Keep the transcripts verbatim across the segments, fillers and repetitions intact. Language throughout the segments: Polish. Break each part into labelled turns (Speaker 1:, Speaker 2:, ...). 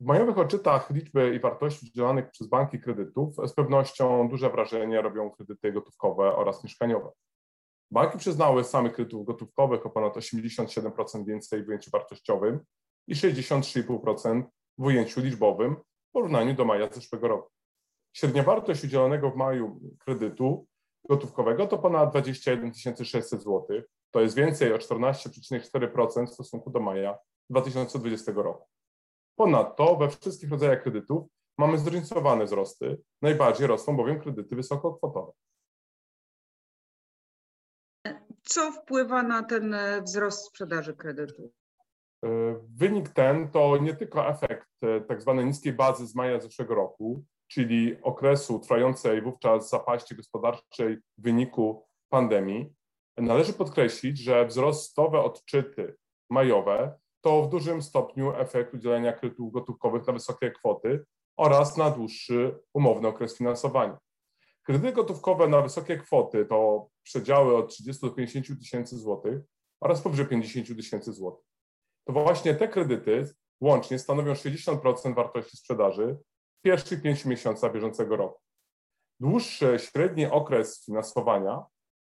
Speaker 1: W majowych odczytach liczby i wartości udzielanych przez banki kredytów z pewnością duże wrażenie robią kredyty gotówkowe oraz mieszkaniowe. Banki przyznały samych kredytów gotówkowych o ponad osiemdziesiąt siedem procent więcej w ujęciu wartościowym i sześćdziesiąt trzy i pół procent w ujęciu liczbowym w porównaniu do maja zeszłego roku. Średnia wartość udzielonego w maju kredytu gotówkowego to ponad dwadzieścia jeden tysięcy sześćset złotych. To jest więcej o czternaście przecinek cztery procent w stosunku do maja dwa tysiące dwudziestego roku. Ponadto we wszystkich rodzajach kredytów mamy zróżnicowane wzrosty. Najbardziej rosną bowiem kredyty wysokokwotowe.
Speaker 2: Co wpływa na ten wzrost sprzedaży kredytów?
Speaker 1: Wynik ten to nie tylko efekt tak zwanej niskiej bazy z maja zeszłego roku, czyli okresu trwającej wówczas zapaści gospodarczej w wyniku pandemii. Należy podkreślić, że wzrostowe odczyty majowe to w dużym stopniu efekt udzielenia kredytów gotówkowych na wysokie kwoty oraz na dłuższy umowny okres finansowania. Kredyty gotówkowe na wysokie kwoty to przedziały od trzydziestu do pięćdziesięciu tysięcy złotych oraz powyżej pięćdziesięciu tysięcy złotych. To właśnie te kredyty łącznie stanowią sześćdziesiąt procent wartości sprzedaży w pierwszych pięciu miesiącach bieżącego roku. Dłuższy średni okres finansowania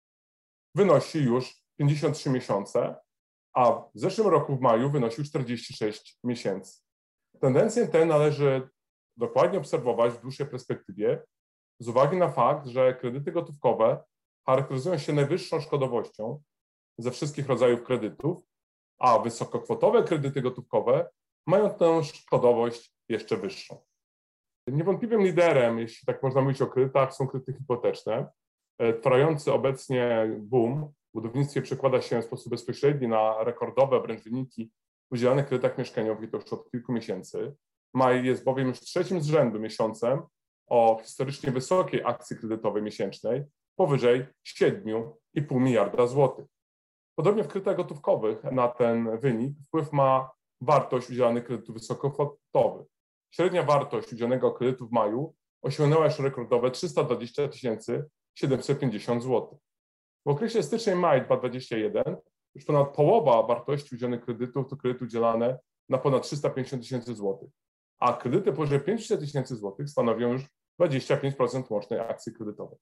Speaker 1: wynosi już pięćdziesiąt trzy miesiące, a w zeszłym roku w maju wynosił czterdzieści sześć miesięcy. Tendencję tę należy dokładnie obserwować w dłuższej perspektywie z uwagi na fakt, że kredyty gotówkowe charakteryzują się najwyższą szkodowością ze wszystkich rodzajów kredytów, a wysokokwotowe kredyty gotówkowe mają tę szkodowość jeszcze wyższą. Niewątpliwym liderem, jeśli tak można mówić o kredytach, są kredyty hipoteczne. Trwający obecnie boom w budownictwie przekłada się w sposób bezpośredni na rekordowe wręcz wyniki w udzielanych kredytach mieszkaniowych to już od kilku miesięcy. Maj jest bowiem już trzecim z rzędu miesiącem o historycznie wysokiej akcji kredytowej miesięcznej powyżej siedmiu i pół miliarda złotych. Podobnie w kredytach gotówkowych na ten wynik wpływ ma wartość udzielanych kredytów wysokokwotowych. Średnia wartość udzielonego kredytu w maju osiągnęła już rekordowe trzysta dwadzieścia tysięcy siedemset pięćdziesiąt złotych. W okresie styczeń-maj dwa tysiące dwudziestego pierwszego już ponad połowa wartości udzielonych kredytów to kredyty udzielane na ponad trzysta pięćdziesiąt tysięcy złotych, a kredyty powyżej pięćset tysięcy złotych stanowią już dwadzieścia pięć procent łącznej akcji kredytowej.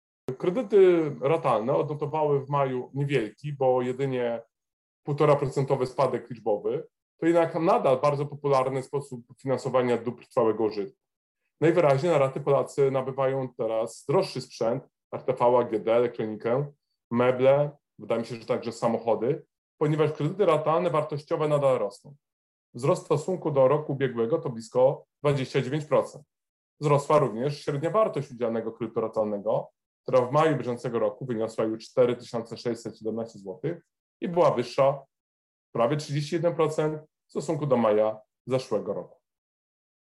Speaker 1: Kredyty ratalne odnotowały w maju niewielki, bo jedynie półtora procentowy spadek liczbowy, to jednak nadal bardzo popularny sposób finansowania dóbr trwałego użytku. Najwyraźniej na raty Polacy nabywają teraz droższy sprzęt, R T V, A G D, elektronikę, meble, wydaje mi się, że także samochody, ponieważ kredyty ratalne wartościowe nadal rosną. Wzrost w stosunku do roku ubiegłego to blisko dwadzieścia dziewięć procent. Wzrosła również średnia wartość udzielanego kredytu ratalnego, która w maju bieżącego roku wyniosła już cztery tysiące sześćset siedemnaście złotych i była wyższa prawie trzydzieści jeden procent w stosunku do maja zeszłego roku.